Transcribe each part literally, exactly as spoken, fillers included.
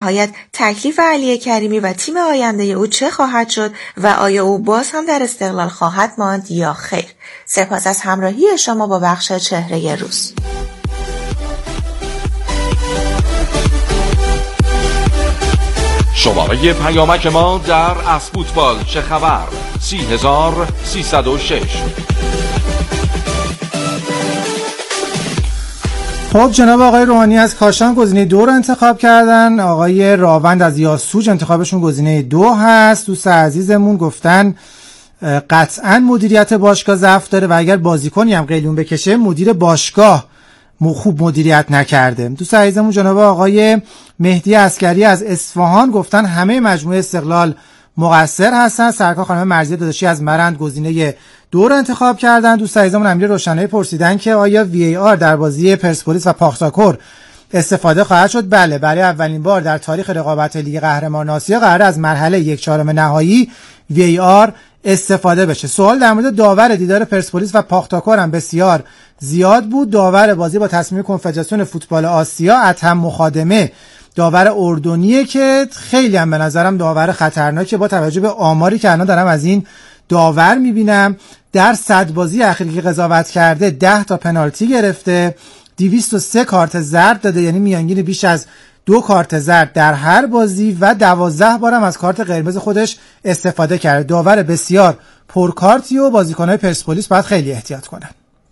نهایت تکلیف علی کریمی و تیم آینده او چه خواهد شد و آیا او باز هم در استقلال خواهد ماند یا خیر؟ سپاس از همراهی شما با بخش چهره روز. شماره پیامک ما در اسفوتبال چه خبر سی هزار سیصد و شش. خب جناب آقای روحانی از کاشان گزینه دو رو انتخاب کردن، آقای راوند از یاسوج انتخابشون گزینه دو هست. دوست عزیزمون گفتن قطعا مدیریت باشگاه ضعف داره و اگر بازیکنی هم قیلون بکشه مدیر باشگاه خوب مدیریت نکرده. دوست عزیزمون جناب آقای مهدی عسکری از اصفهان گفتن همه مجموعه استقلال مقصر هستن. سرکار خانم مرضیه داداشی از مرند گزینه دو رو انتخاب کردن. دوست عزیزمون امیر روشنایی پرسیدن که آیا وی ای آر در بازی پرسپولیس و پاختاکور استفاده خواهد شد؟ بله، برای اولین بار در تاریخ رقابت لیگ قهرمانان آسیا قرار از مرحله یک چهارم نهایی وی ای آر استفاده بشه. سوال در مورد داور دیدار پرسپولیس و پاختاکور هم بسیار زیاد بود. داور بازی با تصمیم کنفدراسیون فوتبال آسیا اتهم مخادمه، داور اردنیه که خیلی هم به نظرم داور خطرناکه با توجه به آماری که الان دارم از این داور میبینم. در صد بازی اخیری که قضاوت کرده ده تا پنالتی گرفته، دویست و سه کارت زرد داده، یعنی میانگین بیش از دو کارت زرد در هر بازی و دوازده بارم از کارت قرمز خودش استفاده کرده. داور بسیار پرکارتی و بازیکن‌های پرسپولیس باید خیلی احتیاط کنن.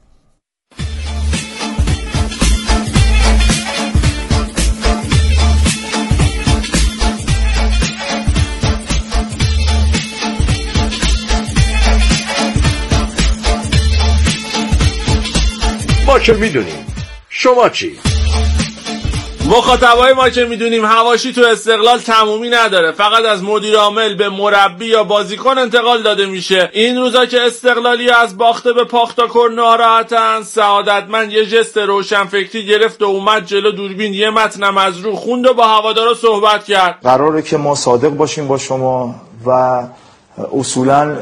ما که میدونیم، شما چی؟ مخاطبای ما که میدونیم حواشی تو استقلال تمومی نداره، فقط از مدیر عامل به مربی یا بازیکن انتقال داده میشه. این روزا که استقلالی از باخته به پاختاکور ناراحتن، سعادتمند یه جست روشنفکری گرفت و اومد جلو دوربین یه متنم از رو خوند و با هوادارا صحبت کرد. قراره که ما صادق باشیم با شما و اصولاً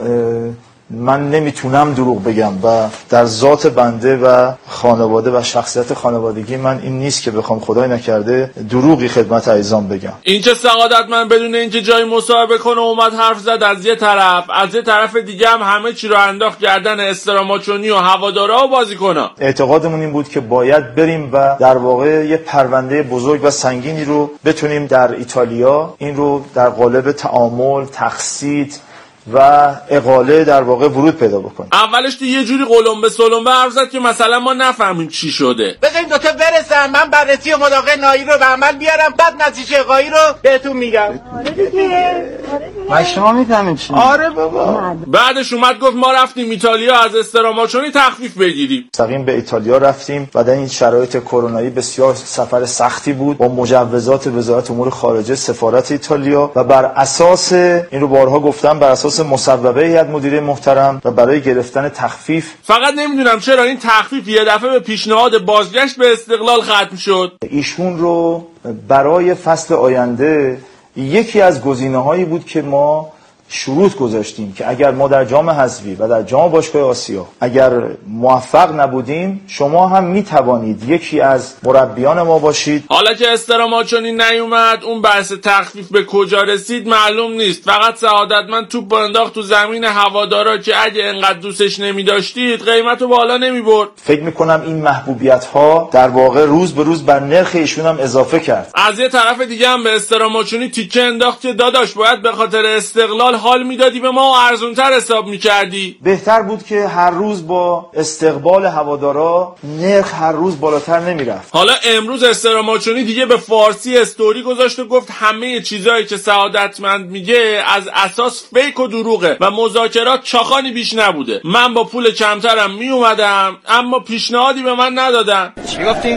من نمیتونم دروغ بگم و در ذات بنده و خانواده و شخصیت خانوادگی من این نیست که بخوام خدای نکرده دروغی خدمت عزیزان بگم. این چه سعادتمند بدون اینکه جای مصاحبه کنه اومد حرف زد از یه طرف، از یه طرف دیگه هم همه چی رو انداخت گردن استراماچونی و هوادارا و بازیکن‌ها. اعتقادمون این بود که باید بریم و در واقع یه پرونده بزرگ و سنگینی رو بتونیم در ایتالیا این رو در قالب تعامل، تقسیط و اقاله در واقع ورود پیدا بکنه. اولش تو یه جوری قلمبه سلمبه حرف زد که مثلا ما نفهمیم چی شده. بذاریم دوتا برسن، من بررسی ملاقات نایی رو به عمل بیارم، بعد نتیجه اقایی رو بهتون میگم. آره دیگه. ما شما میفهمید چی؟ آره بابا. بعدش اومد گفت ما رفتیم ایتالیا از استراماچونی تخفیف بگیریم. مستقیم به ایتالیا رفتیم و در این شرایط کرونایی بسیار سفر سختی بود با مجوزات وزارت امور خارجه سفارت ایتالیا و بر اساس این رو بارها گفتم بر اساس مصوبه هیئت مدیره محترم و برای گرفتن تخفیف. فقط نمیدونم چرا این تخفیف یه دفعه به پیشنهاد بازگشت به استقلال ختم شد. ایشون رو برای فصل آینده یکی از گزینه‌هایی بود که ما شروط گذاشتیم که اگر ما در جام حذفی و در جام باشگاه آسیا اگر موفق نبودیم شما هم میتوانید یکی از مربیان ما باشید. حالا که استراماچونی نیومد اون بحث تخفیف به کجا رسید معلوم نیست. فقط سعادتمند توپ انداخت تو زمین هوادارا که اگه انقدر دوستش نمی‌داشتید قیمتو بالا نمی‌برد. فکر می‌کنم این محبوبیت‌ها در واقع روز به روز بر نرخ ایشون هم اضافه کرد. از یه طرف دیگه هم به استراماچونی تیکه انداخت که داداش باید به خاطر استقلال حال میدادی به ما و ارزونتر حساب میکردی. بهتر بود که هر روز با استقبال هوادارا نرخ هر روز بالاتر نمیرفت. حالا امروز استراماچونی دیگه به فارسی استوری گذاشت و گفت همه چیزایی که سعادتمند میگه از اساس فیک و دروغه و مذاکرات چاخانی بیش نبوده. من با پول کمترم میومدم اما پیشنهادی به من ندادن. چی گفتی؟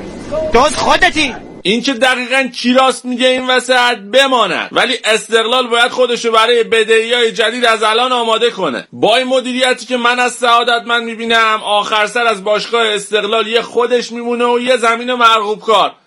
دوست خودتی. این که دقیقاً کی راست میگه این وسط بماند، ولی استقلال باید خودشو برای بدهی‌های جدید از الان آماده کنه. با این مدیریتی که من از سعادتمند میبینم آخر سر از باشگاه استقلال یه خودش میمونه و یه زمین مرغوب کار.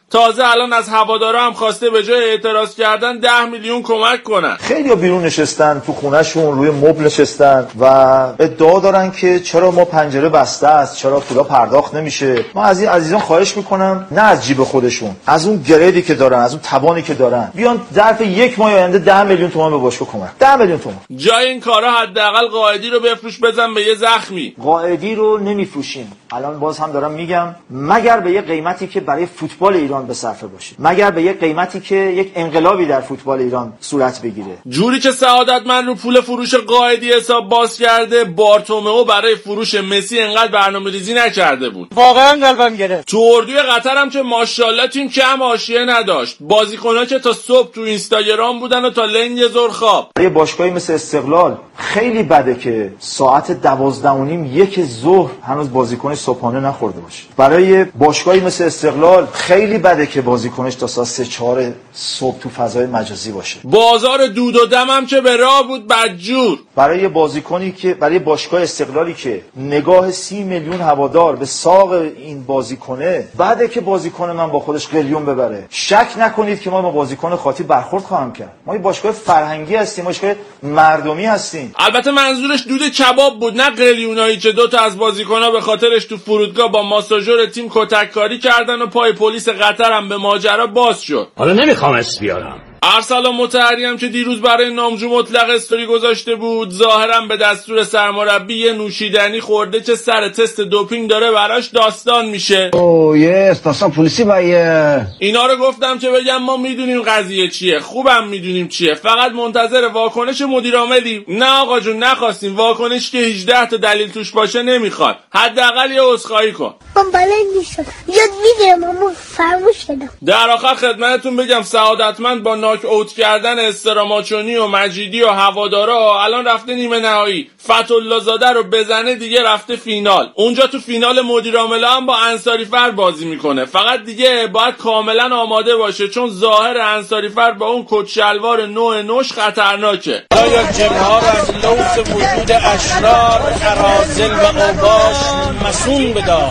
تازه الان از هوادارا هم خواسته به جای اعتراض کردن ده میلیون کمک کنن. خیلی‌ها بیرون نشستن، تو خونه‌شون روی مبل نشستن و ادعا دارن که چرا ما پنجره بسته است، چرا پولا پرداخت نمیشه. ما از این عزیزان خواهش میکنم نه از جیب خودشون، از اون گریدی که دارن، از اون توانی که دارن، بیان ظرف یک ماه آینده ده میلیون تومان به باشگاه کمک. ده میلیون تومان. جای این کارا حداقل قائدی رو بفروش بزن به یه زخمی. قائدی رو نمیفروشیم. الان باز هم دارم میگم مگر به یه قیمتی که برای فوتبال ایران به صرفه باشه، مگر به یه قیمتی که یک انقلابی در فوتبال ایران صورت بگیره. جوری که سعادتمند رو پول فروش قائدی حساب باز کرده، بارتومئو برای فروش مسی انقدر برنامه‌ریزی نکرده بود. واقعا قلبم گرفت. تو اردوی قطر هم که ماشاءالله تیم کم حاشیه نداشت. بازیکن‌ها که تا صبح تو اینستاگرام بودن و تا لنگ ظهر خواب. برای باشگاهی مثل استقلال خیلی بده که ساعت دوازده و نیم یک ظهر هنوز بازیکن صبحانه نخورده باشه. برای باشگاهی مثل استقلال خیلی بده که بازیکنش تا ساعت سه چهار صبح تو فضای مجازی باشه. بازار دود و دم هم که به راه بود بدجور. برای بازیکنی که برای باشگاه استقلالی که نگاه سی میلیون هوادار به ساق این بازیکنه، بعده که بازیکن من با خودش قلیون ببره. شک نکنید که ما با بازیکن خاطی برخورد خواهم کرد. ما یه باشگاه فرهنگی هستیم، باشگاه مردمی هستیم. البته منظورش دود کباب بود، نه قلیونایی که دو تا از بازیکن‌ها به خاطرش تو فرودگاه با ماساژور تیم کتککاری کردن و پای پلیس قطر هم به ماجرا باز شد. حالا نمیخوام اسم بیارم. ارسلان مطهری هم که دیروز برای نامجو مطلق استوری گذاشته بود، ظاهرا به دستور سرمربی یه نوشیدنی خورده که سر تست دوپینگ داره براش داستان میشه. اوه یس داستان پلیسی بایه. اینا رو گفتم که بگم ما میدونیم قضیه چیه، خوبم میدونیم چیه، فقط منتظر واکنش مدیر عاملی. نه آقا جون نخواستیم، واکنش که هجده تا دلیل توش باشه نمیخواد، حداقل یه عذرخواهی کن. من بلد نیستم، یاد میگیرم اما فراموش کردم. در آخر خدمتتون بگم سعادتمند با ناک اوت کردن استراماچونی و مجیدی و هوادارا الان رفته نیمه نهایی. فتح‌الله زاده رو بزنه دیگه رفته فینال. اونجا تو فینال مدیر عامل هم با انصاری فر بازی میکنه. فقط دیگه باید کاملا آماده باشه، چون ظاهر انصاری فر با اون کت شلوار نوع نوش خطرناکه. یا جنها را از لوث وجود اشرار اراذل و اوباش مسئول بدار.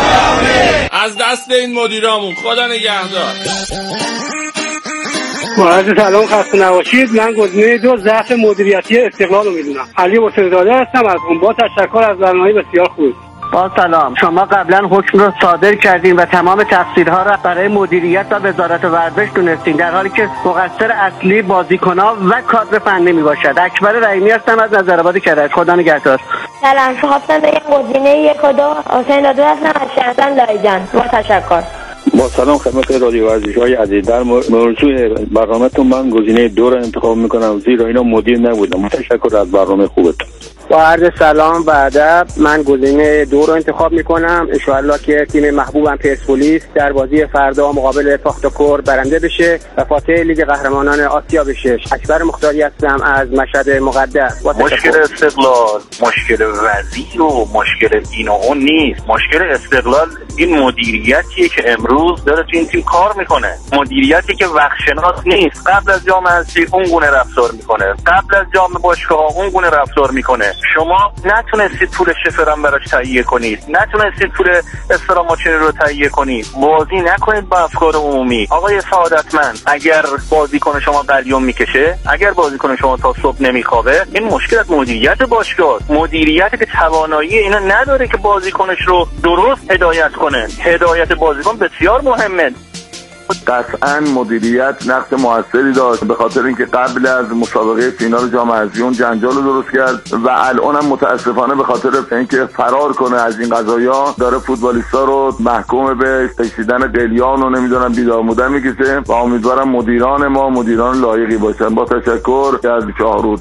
از دست این مدیرامون خدا نگهدار. عرض سلام، خسته نباشید. من گزینه دو ضعف مدیریتی استقلال رو میدونم. علی حسین‌زاده هستم از اون. با تشکر از برنامه بسیار خوب. با سلام، شما قبلا حکم رو صادر کردین و تمام تقصیرها را برای مدیریت و وزارت ورزش دونستین، در حالی که مقصر اصلی بازیکن‌ها و کادر فنی میباشد. اکبر رحیمی هستم از نظرآباد کرج. خدا نگهدار. سلام، خواستم بگم گزینه یک و دو حسین داده هستم از شهرستان لایجان. با تشکر. با سلام خدمت رادیو ورزش‌های عزیز. در موضوع برنامه‌تون من گزینه دو را انتخاب میکنم، زیرا اینا مدیر نبودم. تشکر از برنامه خوبتون. با عرض سلام و ادب، من گزینه دو رو انتخاب میکنم. ان شاءالله که تیم محبوبم پرسپولیس در بازی فردا مقابل پاختاکور برنده بشه و فاتح لیگ قهرمانان آسیا بشه. اکبر مختاری هستم از مشهد مقدس. مشکل استقلال مشکل وزیر و مشکل این و اون نیست. مشکل استقلال این مدیریتیه که امروز داره تو این تیم کار میکنه. مدیریتی که وقتشناس نیست. قبل از جام حذفی اون گونه رفتار میکنه، قبل از جام باشگاه اون گونه رفتار میکنه. شما نتونستید پول شفرم براش تهیه کنید، نتونستید پول استراماچونی رو تهیه کنید. بازی نکنید با افکار عمومی. آقای سعادتمند، اگر بازیکن شما قلیون میکشه، اگر بازیکن شما تا صبح نمیخوابه، این مشکل از مدیریت باشگاه، مدیریتی که توانایی اینا نداره که بازیکنش رو درست هدایت کنه. هدایت بازیکن بسیار مهمه. قطعا مدیریت نقش موثری داشت، به خاطر اینکه قبل از مسابقه فینال جام حذفی اون جنجال رو درست کرد و الان هم متاسفانه به خاطر اینکه فرار کنه از این قضایا داره فوتبالیستا رو محکوم به کشیدن قلیان و نمیدونم بیدار بودن میکشه و امیدوارم مدیران ما مدیران لایقی باشن. با تشکر از شاهرود.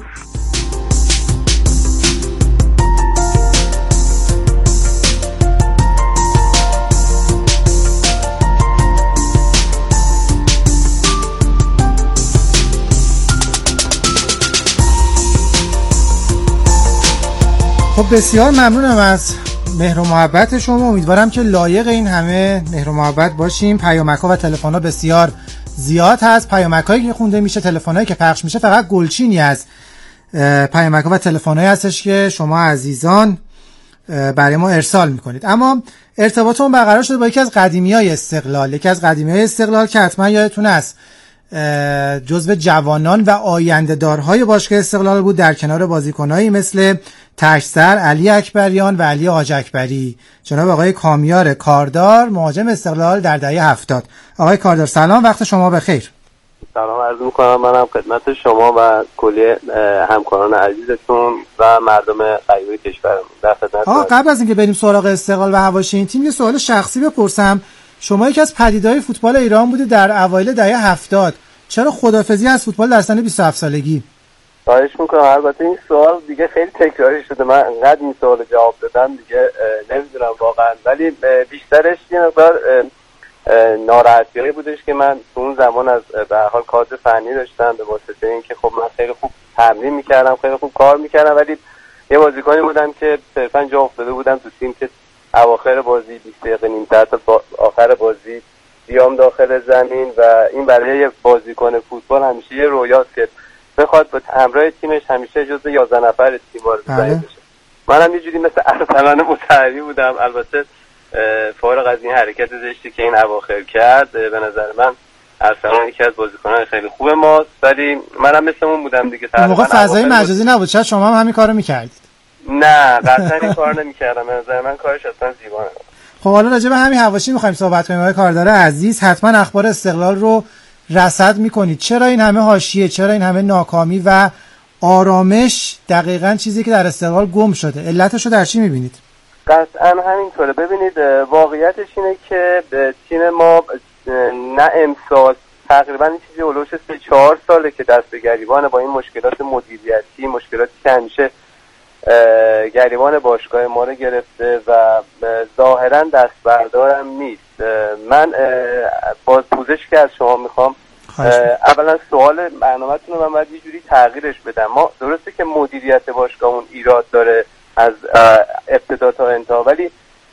خب بسیار ممنونم از مهر و محبت شما. امیدوارم که لایق این همه مهر و محبت باشیم. پیامک‌ها و تلفن‌ها بسیار زیاد هست. پیامک‌هایی که خونده میشه، تلفن‌هایی که پخش میشه، فقط گلچینی از پیامک‌ها و تلفن‌هایی هستش که شما عزیزان برای ما ارسال میکنید. اما ارتباطمون برقرار شده با یکی از قدیمیای استقلال، یکی از قدیمیای استقلال که حتما یادتون است جزو جوانان و آینده‌دارهای باشگاه استقلال بود، در کنار بازیکنایی مثل تشسر، علی اکبریان و علی حاج اکبری. جناب آقای کامیار کاردار، مهاجم استقلال در دهه هفتاد. آقای کاردار سلام، وقت شما بخیر. سلام عرض می‌کنم منم خدمت شما و کلی همکاران عزیزتون و مردم غریبه کشورمون. در خدمت. آقا قبل از اینکه بریم سراغ استقلال و حواشی این تیم یه سوال شخصی بپرسم. شما یکی از پدیده‌های فوتبال ایران بودید در اوایل دهه هفتاد. چرا خداحافظی از فوتبال در سن بیست و هفت سالگی؟ خواهش میکنم. البته این سوال دیگه خیلی تکراری شده، من انقدر این سوال جواب دادم دیگه نمیدونم واقعا، ولی بیشترش یه مقدار ناراحتیایی بودش که من اون زمان از به هر حال کادر فنی داشتم، به واسطه اینکه خب من خیلی خوب تمرین میکردم، خیلی خوب کار میکردم، ولی یه بازیکنی بودم که صرفا جا افتاده بودم تو تیم که اواخر بازی بیست دقیقه نیم ساعت تا آخر بازی بیام داخل زمین و این برای یه بازیکن فوتبال همیشه یه رویاست که بخواد با همراه تیمش همیشه جزو یازده نفر تیم وارد زمین بشه. منم یه جوری مثل ارسلان مطهری بودم. البته فارغ از این حرکت زشتی که این اواخر کرد، به نظر من ارسلان یکی از بازیکنان خیلی خوب ماست، ولی منم مثل اون بودم دیگه. اون موقع فضای مجازی نبود، شاید شما هم همین کارو می‌کردید. نه قطعا این کار نمی‌کردم، به نظر من کارش اصلا زیبا نبود. خب حالا راجع به همین حواشی می‌خوایم صحبت کنیم. آقای کاردار عزیز، حتما اخبار استقلال رو رصد می‌کنید. چرا این همه حاشیه، چرا این همه ناکامی و آرامش؟ دقیقاً چیزی که در استقلال گم شده، علتش رو در چی می‌بینید؟ قطعا همینطوره. ببینید واقعیتش اینه که تیم ما نه امسال، تقریبا این چیزی اولوش سه چهار ساله که دست به گریبان با این مشکلات مدیریتی، مشکلاتی که همیشه گریبان باشگاه ما رو گرفته و ظاهرا دست بردارم نیست. من با پوزش که از شما میخوام، اولا سوال برنامه‌تون رو من باید یه جوری تغییرش بدم. ما درسته که مدیریت باشگاه اون ایراد داره از ابتدا تا انتها، ولی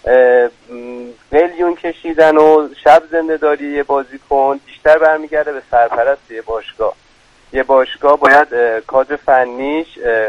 میلیون کشیدن و شب زنده داری یه بازیکن بیشتر برمیگرده به سرپرست یه باشگاه. یه باشگاه باید کادر فنیش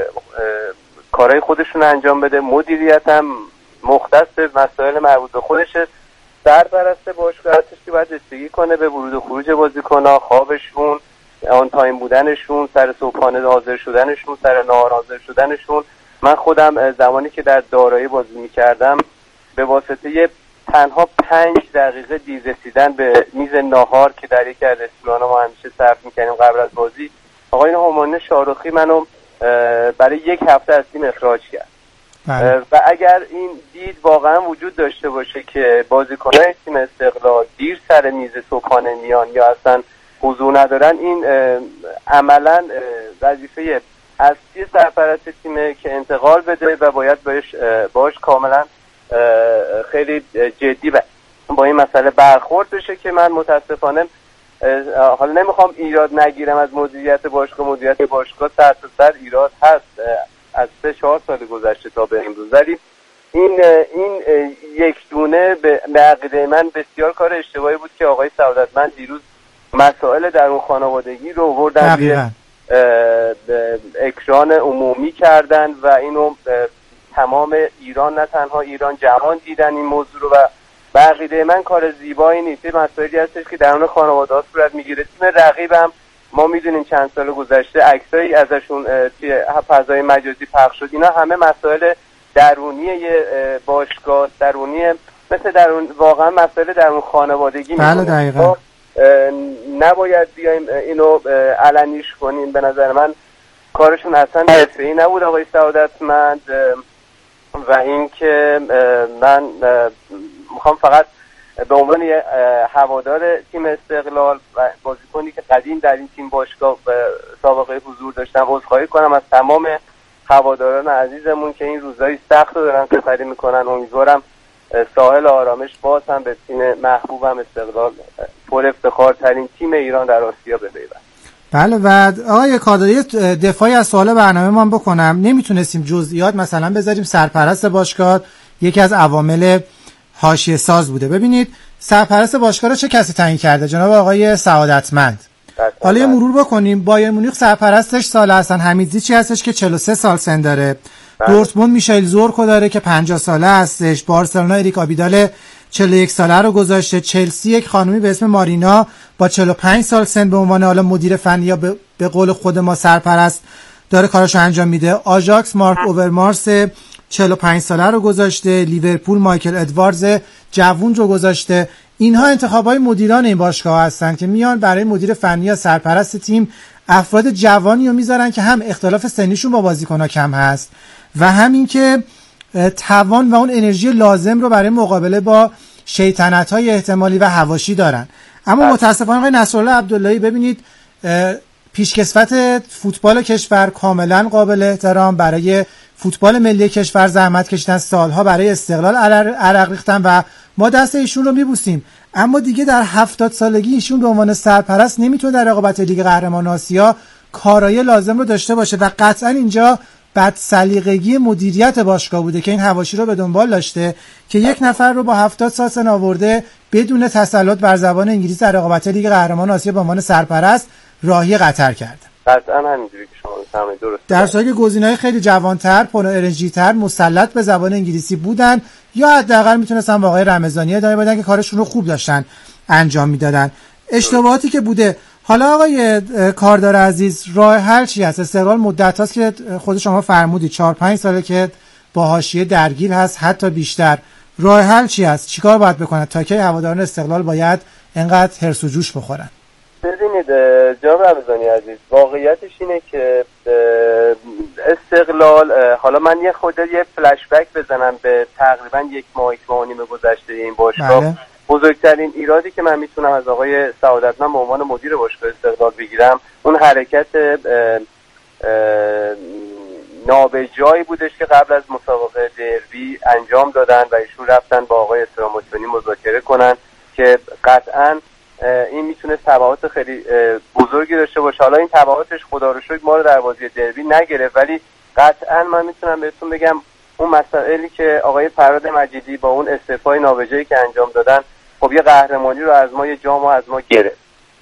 کارهای خودشون انجام بده، مدیریت هم مختص به مسائل مربوط به خودشه، سرپرست باشگاه هستش که باید رسیدگی کنه به ورود و خروج بازیکن‌ها، خوابشون، آن تایم بودنشون، سر صبحانه حاضر شدنشون، سر نهار حاضر شدنشون. من خودم زمانی که در دارایی بازی می‌کردم به واسطه تنها پنج دقیقه دیر رسیدن به میز ناهار که در یکی از رستوران‌ها ما همیشه صرف می‌کردیم قبل از بازی، آقای هومان شاروخی منو برای یک هفته از تیم اخراج کرد. بله. و اگر این دید واقعا وجود داشته باشه که بازیکن‌های تیم استقلال دیر سر میز صبحانه میان یا اصلا حضور ندارن، این عملا وظیفه اصلی سرپرست تیمه که انتقال بده و باید باش باش کاملا خیلی جدی با این مسئله برخورد بشه که من متاسفانه حالا نمیخوام ایراد نگیرم از مدیریت باشگاه. مدیریت باشگاه سر تا سر ایراد هست از سه چهار سال گذشته تا به امروز، ولی این این یک دونه به عقیده من بسیار کار اشتباهی بود که آقای سعادتمند دیروز مسائل درون خانوادگی رو آوردن روی اکران عمومی کردن و اینو تمام ایران، نه تنها ایران، جهان دیدن این موضوع رو و به عقیده من کار زیبایی نیست. این مسائلی هستش که درون خانواده ها صورت میگیره. تیم رقیبم ما میدونیم چند سال گذشته عکسایی ازشون توی فضای مجازی پخش شد، اینا همه مسائل درونی باشگاه، درونی مثل درون واقعا مسائل درون خانوادگی بله دقیقاً. نباید بیایم اینو علنیش کنیم. به نظر من کارشون اصلا حرفه‌ای نبود آقای سعادتمند و اینکه من میخوام فقط به عنوان هوادار تیم استقلال و بازیکنی که قدیم در این تیم باشگاه سابقه حضور داشتم عذرخواهی کنم از تمام هواداران عزیزمون که این روزهای سخت رو دارن سپری میکنن. امیدوارم ساحل آرامش باز هم به تیم محبوبم استقلال، پر افتخار ترین تیم ایران در آسیا بپیوند. بله و آقای کادری دفاعی از سوال برنامه من بکنم. نمیتونستیم جزئیات مثلا بذاریم سرپرست باشگاه یکی از عوامل حاشیه ساز بوده. ببینید سرپرست باشگاه رو چه کسی تعیین کرده؟ جناب آقای سعادتمند. حالا یه مرور بکنیم. بایر مونیخ سرپرستش سال حسن حمیدزی چی هستش که چهل و سه سال سن داره. دورتموند میشایل زورکو داره که پنجاه ساله هستش. بارسلونا اریک آبیدال چهل و یک ساله رو گذاشته. چلسی یک خانومی به اسم مارینا با چهل و پنج سال سن به عنوان حالا مدیر فنی یا به, به قول خود ما سرپرست داره کاراشو انجام میده. آژاکس مارک اوورمارس چهل و پنج ساله رو گذاشته. لیورپول مایکل ادواردز جوون رو گذاشته. اینها انتخابای مدیران این باشگاه هستن که میان برای مدیر فنی یا سرپرست تیم افراد جوانی رو میذارن که هم اختلاف سنیشون با بازیکن‌ها کم هست و همین که توان و اون انرژی لازم رو برای مقابله با شیطنت‌های احتمالی و حواشی دارن. اما متاسفانه آقای نصرالله عبداللهی ببینید پیشکسوت فوتبال کشور کاملا قابل احترام، برای فوتبال ملی کشور زحمت کشیدن، سالها برای استقلال عرق ریختن و ما دست ایشون رو میبوسیم، اما دیگه در هفتاد سالگی ایشون به عنوان سرپرست نمیتونه در رقابت لیگ قهرمانان آسیا کارایی لازم رو داشته باشه و قطعا اینجا بد سلیقگی مدیریت باشگاه بوده که این حواشی رو به دنبال داشته که یک نفر رو با هفتاد سال سن آورده بدون تسلط بر زبان انگلیسی در رقابت لیگ قهرمانان آسیا به عنوان سرپرست راهی قطر کرد. قطعا همینجوری که شما می‌فرمایید درسته. در صورتی که گزینه‌های خیلی جوان‌تر، پر انرژی‌تر، مسلط به زبان انگلیسی بودن یا حداقل میتونستن با آقای رمضانی ادامه بدن که کارشون رو خوب داشتن انجام میدادن. اشتباهاتی که بوده، حالا آقای کاردار عزیز راه حل چی هست؟ استقلال مدت هاست که خود شما فرمودید چهار پنج ساله که با حاشیه درگیر هست، حتی بیشتر. راه حل چی هست؟ چیکار باید بکنن تا که هواداران استقلال باید اینقدر هرس و جوش بخورن؟ ببینید جناب رمضانی عزیز، واقعیتش اینه که استقلال، حالا من یه خود یه فلش بک بزنم به تقریبا یک ماه یک ماه و نیم گذشته این باشگاه. بله. بزرگترین ایرادی که من میتونم از آقای سعادتمند به عنوان مدیر باشگاه استقلال بگیرم اون حرکت اه اه نابجایی بودش که قبل از مسابقه دربی انجام دادن و ایشون رفتن با آقای استراموتونی مذاکره کنن که قطعاً این میتونه تبعات خیلی بزرگی داشته باشه. حالا این تبعاتش خدا رو شکر ما رو در بازی دربی نگرفت، ولی قطعا من میتونم بهتون بگم اون مسائلی که آقای فراد مجیدی با اون استعفای نابجایی که انجام دادن خب یه قهرمانی رو از ما، یه جام از ما گرفت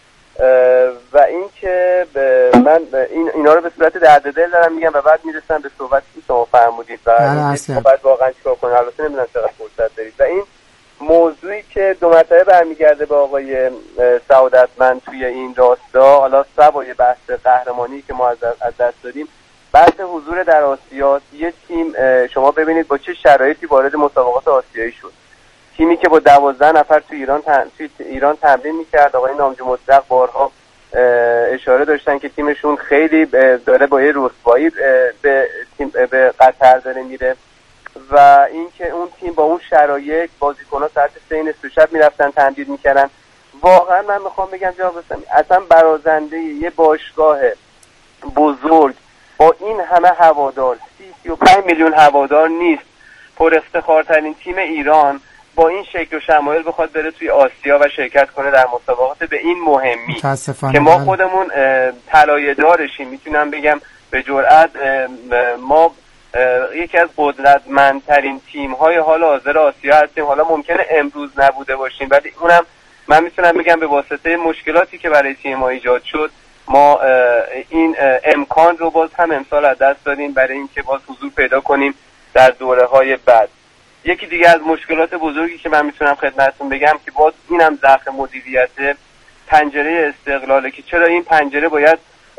و این که من این اینا رو به صورت درد دل دارم میگم و بعد میرسم به صحبتی که شما فرمودید و بعد واقعا چیکار کنم. البته نمیدونم چقدر فرصت دارید و این موضوعی که دو مرتبه برمیگرده به آقای سعادتمند توی این راستا، حالا سوای بحث قهرمانی که ما از دست دادیم، بحث حضور در آسیا. یه تیم شما ببینید با چه شرایطی وارد مسابقات آسیایی شد، تیمی که با دوازده نفر تو ایران تن... توی ایران تمرین میکرد. آقای نامجو مطلق بارها اشاره داشتن که تیمشون خیلی داره با یه رسوایی به تیم به قطر داره میره و اینکه اون تیم با اون شرایط بازیکن‌ها ساعت سه نصف شب میرفتن تمرین میکردن. واقعا من میخوام بگم جناب اسلامی اصلا برازنده یه باشگاه بزرگ با این همه هوادار، سی سی و پنج میلیون هوادار نیست، پر افتخارترین تیم ایران با این شکل و شمایل بخواد بره توی آسیا و شرکت کنه در مسابقات به این مهمی که ما خودمون طلایه دارشیم. میتونم بگم به جرئت ما یکی از قدرتمندترین تیم‌های حال حاضر آسیا هستیم. حالا ممکنه امروز نبوده باشیم ولی اونم من میتونم بگم به واسطه مشکلاتی که برای تیم ما ایجاد شد ما این امکان رو باز هم امسال از دست دادیم برای اینکه باز حضور پیدا کنیم در دوره‌های بعد. یکی دیگه از مشکلات بزرگی که من میتونم خدمتتون بگم که باز اینم ضعف مدیریت پنجره استقلاله که چرا این پنجره باید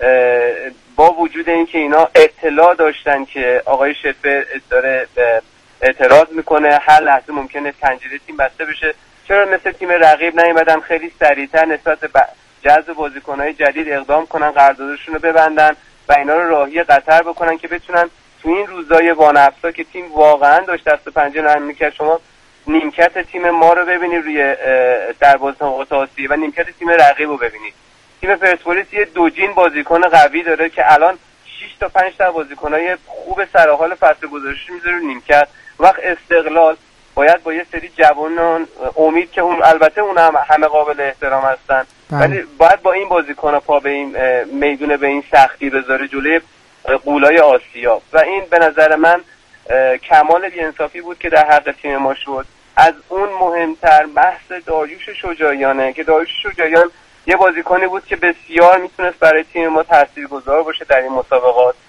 با وجود اینکه اینا اطلاع داشتن که آقای شفه داره اعتراض میکنه هر لحظه ممکنه پنجره تیم بسته بشه، چرا مثل تیم رقیب نیومدن خیلی سریعتر نسبت به جذب بازیکن‌های جدید اقدام کنن، قراردادشون رو ببندن و اینا رو راهی قطر بکنن که بتونن تو این روزای وانفسا که تیم واقعا داشت دست پنجه نرم میکرد. شما نیمکت تیم ما رو ببینید روی دروازه آسیا و نیمکت تیم رقیب رو ببینید. تیم پرسپولیس یه دوجین بازیکن قوی داره که الان شش تا پنج تا بازیکنای خوب سرحال فصل گذشته میذاره رو نیمکت. وقت استقلال باید با یه سری جوانان امید که اون البته اون هم همه قابل احترام هستن ولی باید با این بازیکن‌ها پا به این میدونه به این سختی بذاره جلوی قولای آسیا و این به نظر من کمال بی‌انصافی بود که در حق تیم ما شد. از اون مهمتر بحث داریوش شجاعیانه که داریوش شجاعیان یه بازیکنی بود که بسیار میتونست برای تیم ما تاثیرگذار باشه در این مسابقات.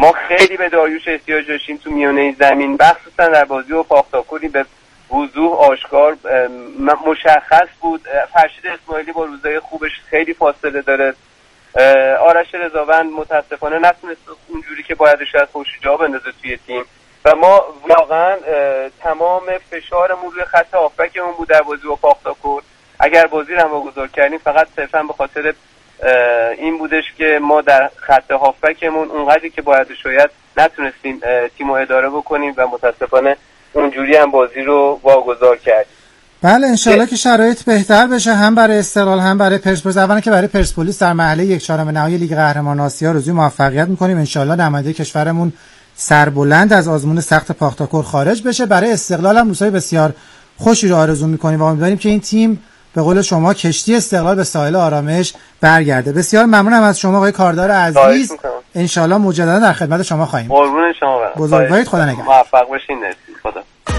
ما خیلی به داریوش احتیاج داشتیم تو میانه زمین، مخصوصا در بازی و پاختاکوری به وضوح آشکار مشخص بود. فرشید اسماعیلی با روزای خوبش خیلی فاصله داره. آرش رضاوند متاسفانه نتونست اونجوری که باید شاید خوش جا بندازه توی تیم و ما واقعا تمام فشارمون روی خط هافبکمون بود در بازی با پاختاکور. اگر بازی رو هم واگذار کردیم فقط صرفا به خاطر این بودش که ما در خط هافبکمون اونقدری که باید شاید نتونستیم تیم رو اداره بکنیم و متاسفانه اونجوری هم بازی رو واگذار کردیم. بله انشالله که شرایط بهتر بشه هم برای استقلال هم برای پرسپولیس. اولا که برای پرسپولیس در مرحله یک چهارم نهایی لیگ قهرمانان آسیا آرزوی موفقیت می‌کنیم. انشالله نماینده کشورمون سربلند از آزمون سخت پاختاکور خارج بشه. برای استقلال هم روزهای بسیار خوشی رو آرزو می‌کنیم و امیدواریم که این تیم به قول شما کشتی استقلال به ساحل آرامش برگرده. بسیار ممنونم از شما آقای کاردار عزیز. انشالله مجددا در خدمت شما خواهیم. قربون شما برم. بزرگوارید، خدا نگهدار. موفق باشین. خدا.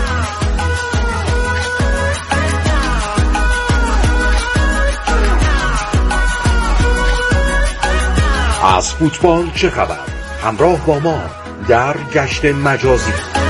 از فوتبال چه خبر؟ همراه با ما در گشت مجازی.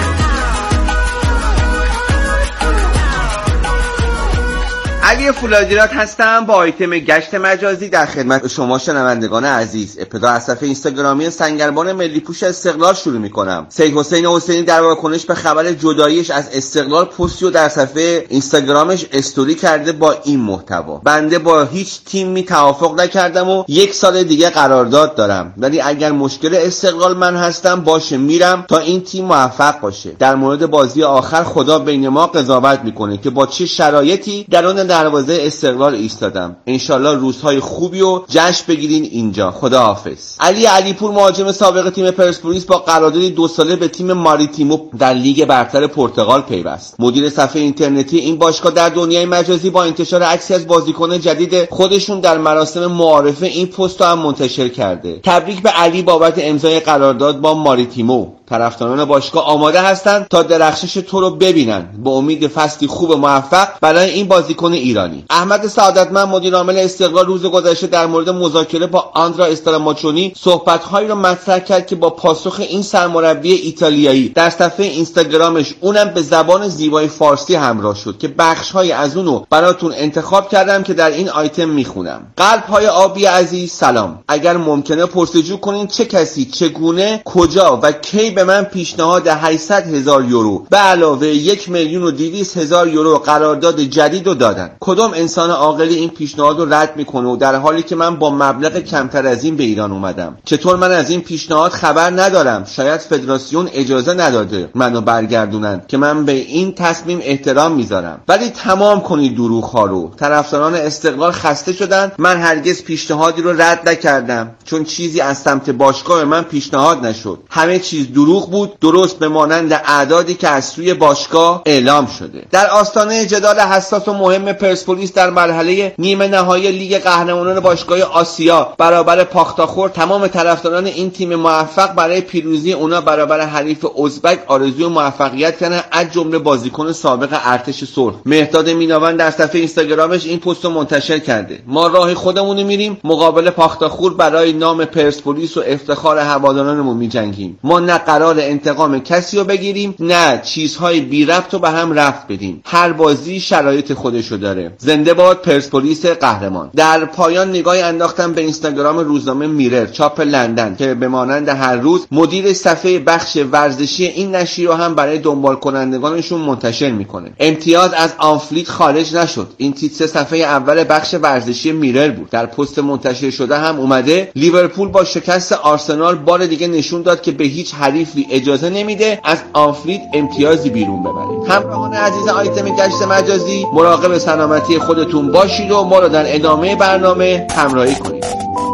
علی فولادیرات هستم با آیتم گشت مجازی در خدمت شما شنوندگان عزیز. ابتدا از صفحه اینستاگرامی سنگربان ملی پوش استقلال شروع می‌کنم. سید حسین حسینی در واکنش به خبر جداییش از استقلال پستی رو در صفحه اینستاگرامش استوری کرده با این محتوا: بنده با هیچ تیمی توافق نکردم و یک سال دیگه قرارداد دارم، ولی اگر مشکل استقلال من هستم باشه میرم تا این تیم موفق باشه. در مورد بازی آخر خدا بین ما قضاوت میکنه که با چه شرایطی درون دروازه استقلال ایستادم. انشالله روزهای خوبی و جشن بگیرین اینجا. خداحافظ. علی علیپور مهاجم سابق تیم پرسپولیس با قراردادی دو ساله به تیم ماریتیمو در لیگ برتر پرتغال پیوست. مدیر صفحه اینترنتی این باشگاه در دنیای مجازی با انتشار عکسی از بازیکن جدید خودشون در مراسم معارفه این پست رو هم منتشر کرده. تبریک به علی بابت امضای قرارداد با ماریتیمو. طرفداران باشگاه آماده هستند تا درخشش تو رو ببینن، به امید فصلی خوب و موفق برای این بازیکن ایرانی. احمد سعادتمند مدیر عامل استقلال روز گذشته در مورد مذاکره با آندرا استراماچونی صحبت‌هایی را مطرح کرد که با پاسخ این سرمربی ایتالیایی در صفحه اینستاگرامش اونم به زبان زیبای فارسی همراه شد که بخش‌های از اونو براتون انتخاب کردم که در این آیتم میخونم. قلب‌های آبی عزیز سلام. اگر ممکنه پرسجو کنین چه کسی چگونه کجا و کی به من پیشنهاد هشتصد هزار یورو به علاوه یک میلیون و دویست هزار یورو قرارداد جدید رو دادن؟ کدام انسان عاقلی این پیشنهاد رو رد میکنه و در حالی که من با مبلغ کمتر از این به ایران اومدم؟ چطور من از این پیشنهاد خبر ندارم؟ شاید فدراسیون اجازه نداده منو برگردونن که من به این تصمیم احترام میذارم. ولی تمام کنید دروغ ها رو. طرفداران استقلال خسته شدن. من هرگز پیشنهادی رو رد نکردم چون چیزی از سمت باشگاه من پیشنهاد نشد. همه چیز دروغ بود، درست به مانند اعدادی که از سوی باشگاه اعلام شده. در آستانه جدال حساس و مهم پرسپولیس در مرحله نیمه نهایی لیگ قهرمانان باشگاه آسیا برابر پاختاخور، تمام طرفداران این تیم موفق برای پیروزی اونا برابر حریف ازبک آرزوی موفقیت کردن، از جمله بازیکن سابق ارتش صلح. مهداد میناوند در صفحه اینستاگرامش این پست رو منتشر کرده: ما راه خودمون میریم، مقابل پاختاخور برای نام پرسپولیس و افتخار هوادارانمون میجنگیم. ما نه قرار انتقام کسی رو بگیریم نه چیزهای بی ربط رو به هم ربط بدیم. هر بازی شرایط خودشو داره. زنده باد پرسپولیس قهرمان. در پایان نگاهی انداختم به اینستاگرام روزنامه میرر چاپ لندن که به مانند هر روز مدیر صفحه بخش ورزشی این نشریه رو هم برای دنبال کنندگانشون منتشر میکنه. امتیاز از آنفلیت خارج نشد. این تیتر صفحه اول بخش ورزشی میرر بود. در پست منتشر شده هم اومده: لیورپول با شکست آرسنال بار دیگه نشون داد که به هیچ حریفی اجازه نمیده از آنفلیت امتیازی بیرون ببرید. همراهان عزیز آیتم گشت مجازی، مراقب سلامتی خودتون باشید و ما رو در ادامه برنامه همراهی کنید.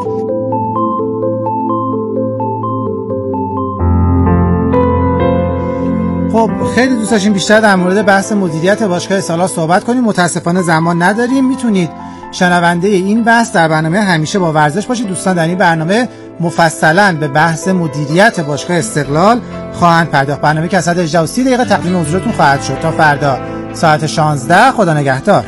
خب خیلی دوست داشتیم بیشتر در مورد بحث مدیریت باشگاه استقلال صحبت کنیم، متاسفانه زمان نداریم. میتونید شنونده این بحث در برنامه همیشه با ورزش باشید. دوستان در این برنامه مفصلا به بحث مدیریت باشگاه استقلال خواهند پرداخت. برنامه که از ساعت هجده و سی دقیقه تقدیم حضورتون خواهد شد. تا فردا ساعت شانزده. خدا نگهدار.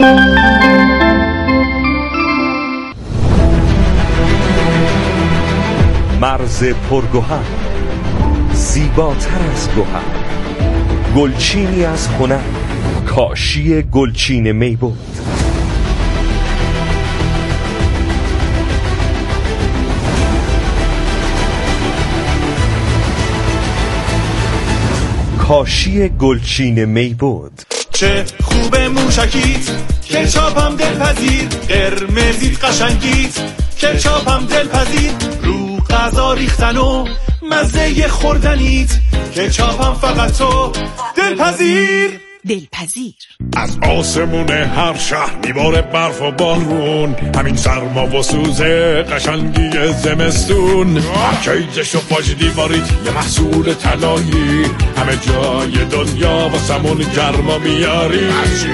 مرز پرگوهر، زیباتر از گوهر، گلچینی از هنر، کاشی گلچین میبود. کاشی گلچین میبود. چه خوبه موشکیت، کچاپم دلپذیر، قرمزیت قشنگیت، کچاپم دلپذیر، رو غذا ریختن و مزه خوردنیت، کچاپم فقط تو دلپذیر. دلپذیر از آسمون هر شهر میباره برف و بارون، همین سرما و سوزه قشنگی زمستون. کیجش و پاش دیواریت یه محصول طلایی، همه جای دنیا واسمون گرما میاری.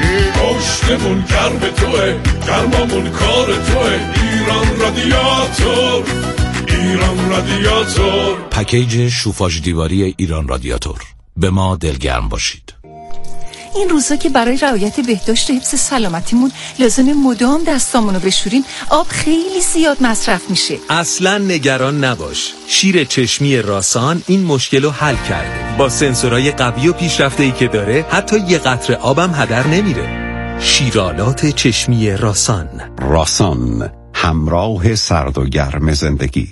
پشتمون گرم توه، گرمامون کار توه. ایران رادیاتور، ایران رادیاتور. پکیج شوفاژ دیواری ایران رادیاتور. به ما دلگرم باشید. این روزا که برای رعایت بهداشت و حفظ سلامتیمون لازم مدام دستامونو بشوریم، آب خیلی زیاد مصرف میشه. اصلا نگران نباش، شیر چشمی راسان این مشکل رو حل کرده. با سنسورهای قوی و پیشرفته‌ای که داره حتی یه قطره آبم هدر نمیره. شیرالات چشمی راسان. راسان، همراه سرد و گرم زندگی.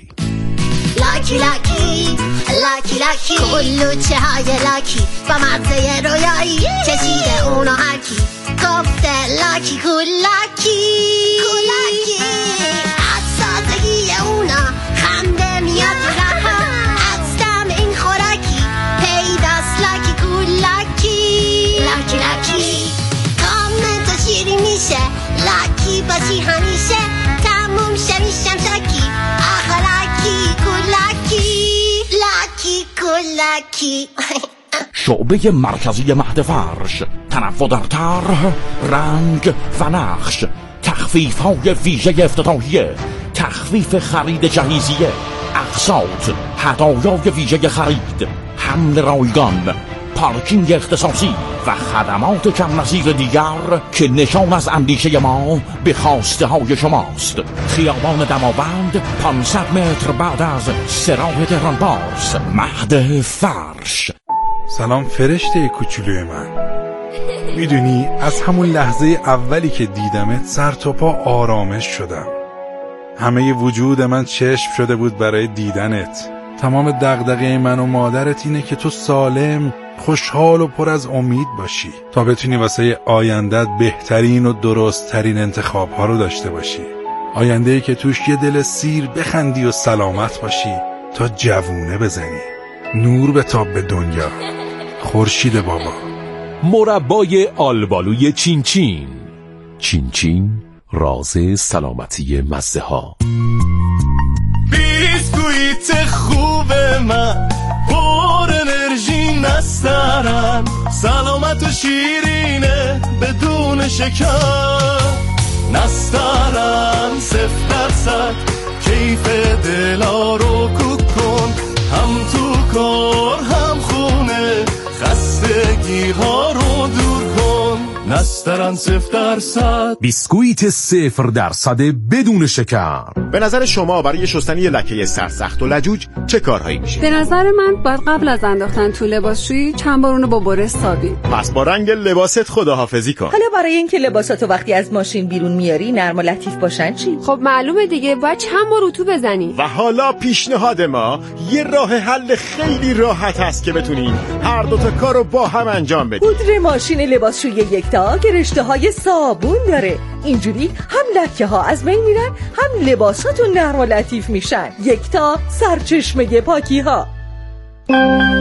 لاکی لاکی لاکی لاکی، کلوچه های لاکی با مغزه رویایی، چشیده اونو هرکی گفته لاکی کولاکی کولاکی. از سازگی اونا خنده میاد رها، از دم این خوراکی پیداست لاکی کولاکی. لاکی لاکی کامل تو شیری میشه، لاکی باشی همیشه، تموم شمیشم شاکی. آخه لاکی کولاکی لاکی کولاکی. شعبه مرکزی مهد فرش، تنوع در طرح، رنگ و نقش، تخفیف های ویژه افتتاحیه، تخفیف خرید جهیزیه، اقساط، هدایای ویژه خرید، حمل رایگان، پارکینگ اختصاصی و خدمات کم نظیر دیگر که نشان از اندیشه ما به خواسته های شماست. خیابان دماوند، پانصد متر بعد از سراح تهران پارس، مهد فرش. سلام فرشته کوچولوی من. میدونی از همون لحظه اولی که دیدمت سر تا پا آرامش شدم. همه وجود من چشم شده بود برای دیدنت. تمام دغدغه من و مادرت اینه که تو سالم، خوشحال و پر از امید باشی تا بتونی واسه آیندت بهترین و درستترین انتخاب ها رو داشته باشی. آینده‌ای که توش یه دل سیر بخندی و سلامت باشی تا جوونه بزنی. نور بتاب به دنیا. خورشید بابا. مربای آلبالوی چین چین. چین چین، راز سلامتی مزه ها. بیسکویت خوب من، پر انرژی نسترن، سلامت و شیرینه بدون شکر. نسترن صفر درصد، کیف دلا رو کوک کن، هم تو کار هم خونه، خستگی ها رو دور کن. نسترن صفر درصد. بیسکویت صفر درصد بدون شکر. به نظر شما برای شستن یه لکه سرسخت و لجوج چه کارهایی میشه؟ به نظر من باید قبل از انداختن تو لباسشویی چند بار اونو با برس سابی. پس با رنگ لباست خداحافظی کن. حالا برای اینکه لباساتو وقتی از ماشین بیرون میاری نرم و لطیف باشن چی؟ خب معلومه دیگه، باید چند بار اتو بزنی. و حالا پیشنهاد ما یه راه حل خیلی راحت هست که بتونین هر دو تا کارو با هم انجام بدین. پودر ماشین لباسشویی یکتا که رشته های صابون داره، اینجوری هم لکه ها از بین میرن، هم لباساتون نرم و لطیف میشن. یکتا، سرچشمه پاکی ها.